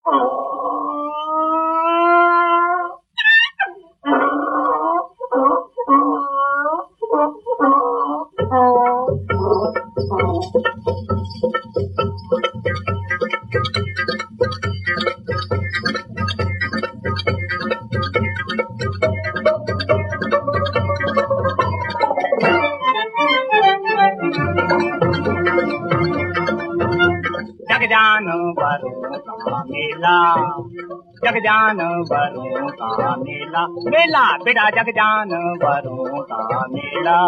जग जानवरों का मेला, जग जानवरों का मेला, मेला बेटा जग जानवरों का मेला।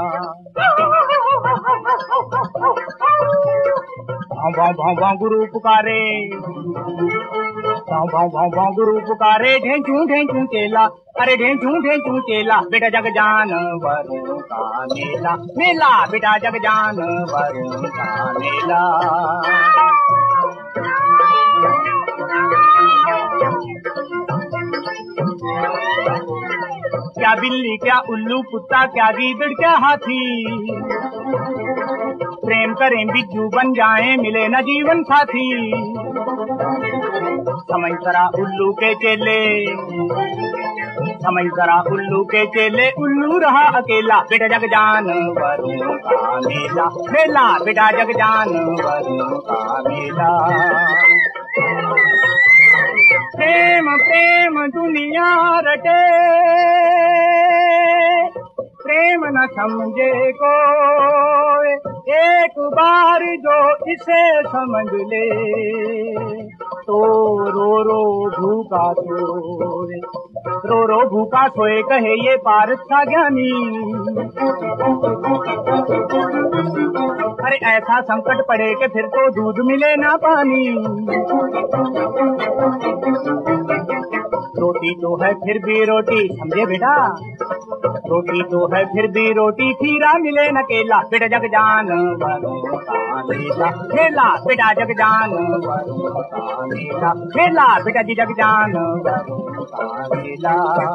भाव भाव भाव भाव गुरु पुकारे, भाव भाव भाव भाव गुरु पुकारे, ढेंचू चेला, अरे ढेंचू चेला, बेटा जग जानवरों का मेला, मेला बेटा जग जानवरों का मेला। क्या बिल्ली क्या उल्लू कुत्ता क्या गीदड़ क्या हाथी, प्रेम करें बिज्जू बन जाएं मिले न जीवन साथी। समझ जरा उल्लू के चेले, समझ जरा उल्लू के चेले, उल्लू रहा अकेला, बेटा जग जानवरों का मेला, मेला बेटा जग जानवरों का मेला। प्रेम प्रेम दुनिया रटे, प्रेम न समझे को, एक बार जो इसे समझ ले, तो रो रो भूखा सोए, रो रो भूखा सोए कहे ये पारस का ज्ञानी। अरे ऐसा संकट पड़े कि फिर तो दूध मिले ना पानी। रोटी तो है फिर भी रोटी, समझे बेटा, रोटी तो है फिर भी रोटी, खीरा मिले न केला, बेटा जग जानवरों का मेला, मेला बेटा जग जानवरों का मेला, मेला बेटा जी जग जानवरों का मेला।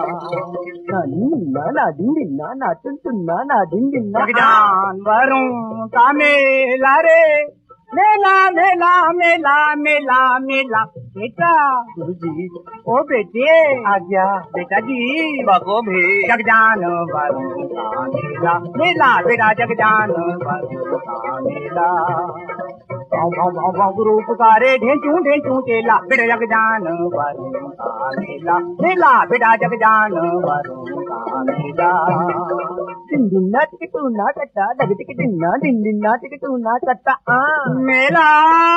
ना डिंडिन्ना ना टुनटुन्ना ना डिंडिन्ना, जग जानवरों का मेला रे, मेला मेला मेला मेला मेला। बेटा गुरुजी ओ बेटे आ गया। बेटा जी बागो भी जग जानवरों का मेला, मेला बेटा जग जानवरों का मेला। भाव भाव भाव भाव गुरु पुकारे, ढेंचू चेला, बेटा जग जानवरों का मेला, मेला बेटा जग जानवरों का मेला। डिंडिन्ना टिकटूना टट्टा डग टिकटिन्ना, डिंडिन्ना टिकटूना टट्टा आ मेला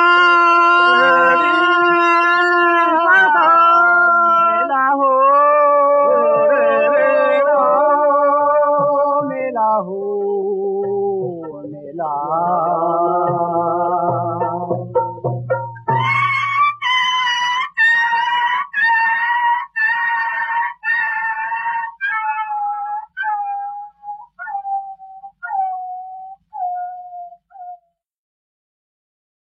मेला हो, मेला हो।